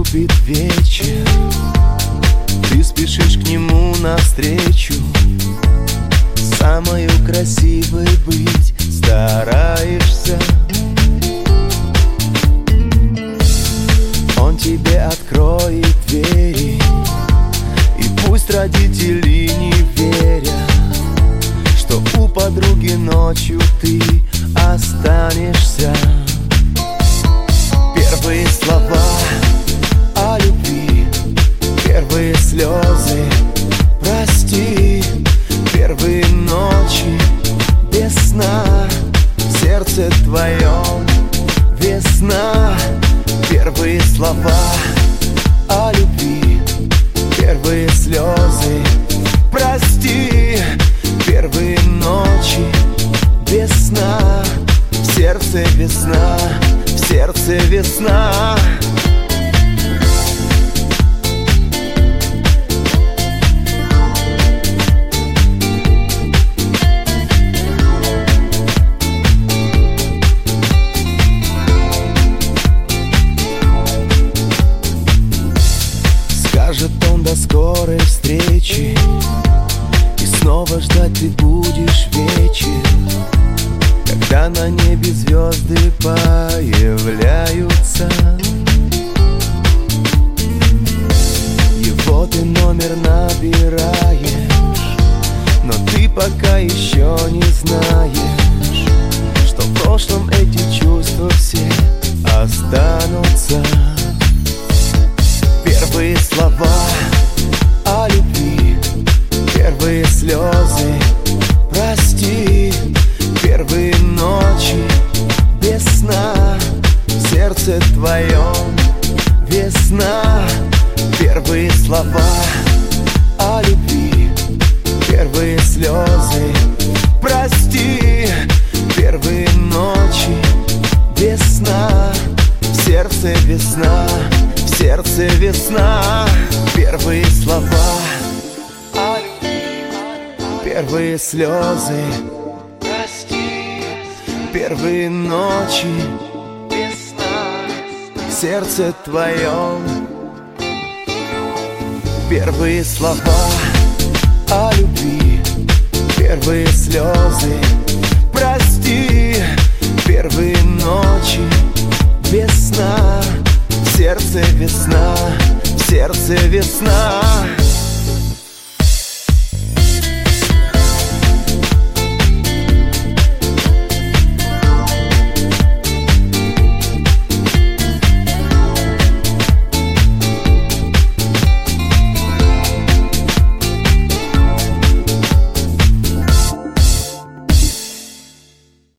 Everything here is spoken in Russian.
Наступит вечер, ты спешишь к нему навстречу. Самою красивой быть стараешься. Он тебе откроет двери, и пусть родители не верят, что у подруги ночью ты останешься. Первые слова о любви, первые слезы, прости, первые ночи без сна, в сердце твоем весна. Первые слова о любви, первые слезы, прости, первые ночи без сна, в сердце весна, в сердце весна. Скажет он до скорой встречи, и снова ждать ты будешь вечер, когда на небе звезды появляются. Его ты номер набираешь, но ты пока еще не знаешь, что в прошлом эти чувства все останутся. Первые слова о любви, первые слезы, прости, первые ночи без сна, в сердце твоем весна. Первые слова о любви, первые слезы, прости, первые ночи без сна, в сердце весна, в сердце весна. Первые слова о любви, первые слезы, прости, первые ночи без сна, в сердце твоем. Первые слова о любви, первые слезы, прости, первые ночи без сна, в сердце весна, в сердце весна.